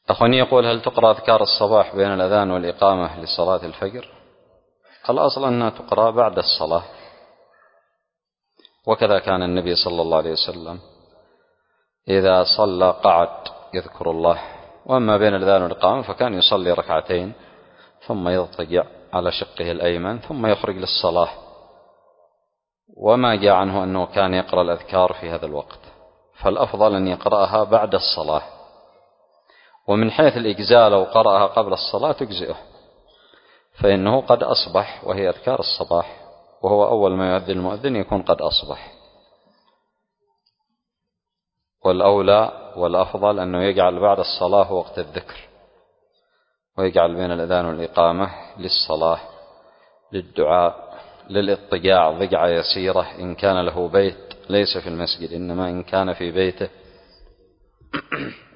أخواني يقول: هل تقرأ أذكار الصباح بين الأذان والإقامة لصلاة الفجر؟ الأصل أنها تقرأ بعد الصلاة، وكذا كان النبي صلى الله عليه وسلم إذا صلى قعد يذكر الله، وأما بين الأذان والإقامة فكان يصلي ركعتين ثم يضطجع على شقه الأيمن ثم يخرج للصلاة، وما جاء عنه أنه كان يقرأ الأذكار في هذا الوقت، فالأفضل أن يقرأها بعد الصلاة. ومن حيث الإجزاء لو قرأها قبل الصلاة تجزئه، فإنه قد أصبح، وهي أذكار الصباح، وهو أول ما يؤذن المؤذن يكون قد أصبح. والأولى والأفضل أنه يجعل بعد الصلاة وقت الذكر، ويجعل بين الأذان والإقامة للصلاة، للدعاء، للاضطجاع ضجعة يسيرة إن كان له بيت، ليس في المسجد إنما إن كان في بيته